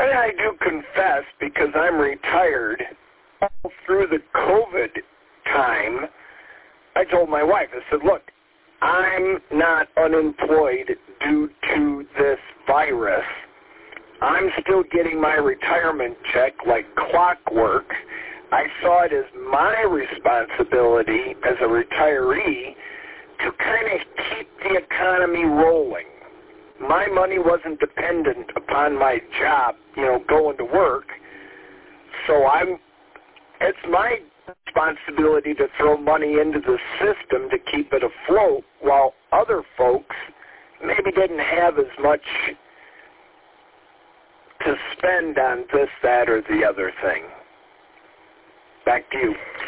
And I do confess, because I'm retired, all through the COVID time, I told my wife, I said, look, I'm not unemployed due to this virus. I'm still getting my retirement check like clockwork. I saw it as my responsibility as a retiree to kind of keep the economy rolling. My money wasn't dependent upon my job, going to work. So it's my responsibility to throw money into the system to keep it afloat, while other folks maybe didn't have as much to spend on this, that, or the other thing. Back to you.